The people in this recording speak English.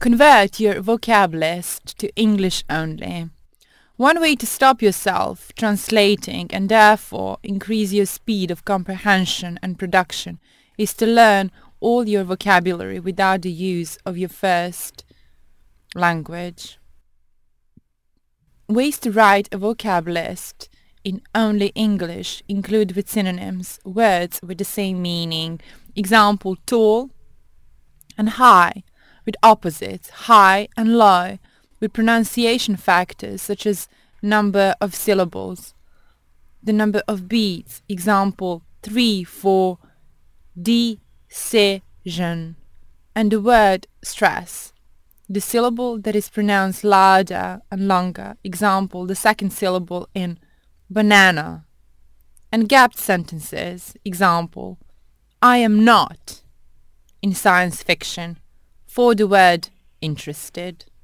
Convert your vocab list to English only. One way to stop yourself translating and therefore increase your speed of comprehension and production is to learn all your vocabulary without the use of your first language. Ways to write a vocab list in only English include with synonyms words with the same meaning. Example, tall and high, with opposites, high and low, with pronunciation factors such as number of syllables, the number of beats, example 3 for decision, and the word stress, the syllable that is pronounced louder and longer, example the second syllable in banana, and gapped sentences, example I am not in science fiction, for the word interested.